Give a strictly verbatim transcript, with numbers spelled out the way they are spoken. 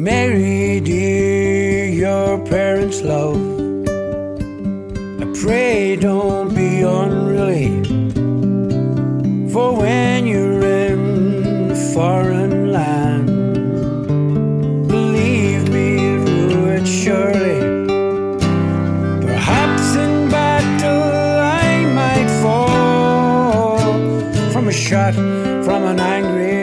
Mary, dear, your parents' love, I pray don't be unruly, for when you're in a foreign land, believe me, it would surely. Perhaps in battle I might fall from a shot from an angry